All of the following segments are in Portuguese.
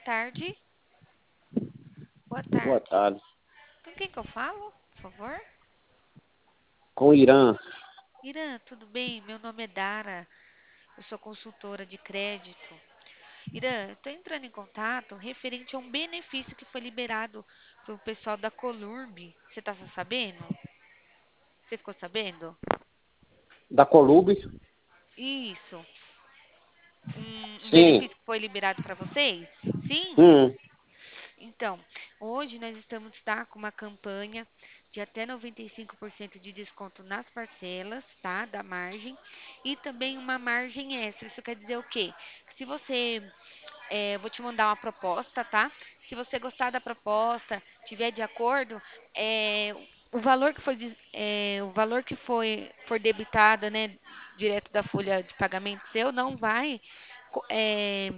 tarde. Boa Boa tarde. tarde. Com quem que eu falo, por favor? Com o Irã, Irã, tudo bem? Meu nome é Dara. Eu sou consultora de crédito. Irã, estou entrando em contato referente a um benefício que foi liberado para o pessoal da Colurb. Você está sabendo? Você ficou sabendo? da Colube. Isso. Um Sim. benefício que foi liberado para vocês? Sim? Hum, Então, hoje nós estamos com uma campanha de até 95% de desconto nas parcelas, tá? Da margem e também uma margem extra. Isso quer dizer o quê? Que se você, vou te mandar uma proposta, tá? Se você gostar da proposta, tiver de acordo, o valor que o valor que for debitado, né, direto da folha de pagamento seu, co- é,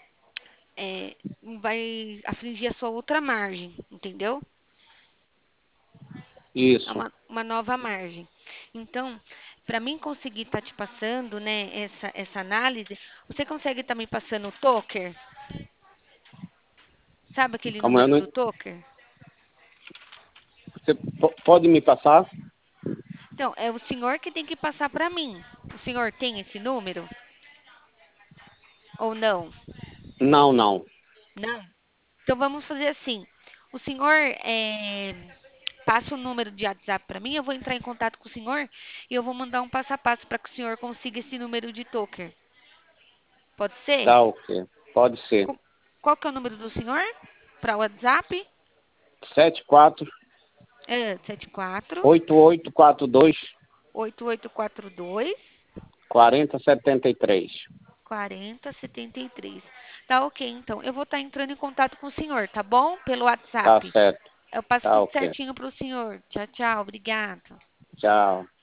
não vai afligir a sua outra margem, entendeu? É isso. uma nova margem. Então, para mim conseguir estar te passando, né, essa análise, você consegue estar me passando o toker? Sabe aquele Como eu número não... do toker? Você pode me passar? Então, é o senhor que tem que passar para mim. O senhor tem esse número ou não? Não, não. Não. Então vamos fazer assim. O senhor passa o número de WhatsApp para mim, eu vou entrar em contato com o senhor e eu vou mandar um passo a passo para que o senhor consiga esse número de toker. Pode ser? Tá ok. Pode ser. Co- Qual que é o número do senhor? Para o WhatsApp? 74 74 8842 8842 4073. 4073. Tá ok, então. Eu vou estar entrando em contato com o senhor, tá bom? Pelo Tá WhatsApp. certo. Eu passo Tá tudo ok. certinho para o senhor. Tchau, tchau. Obrigada. Tchau.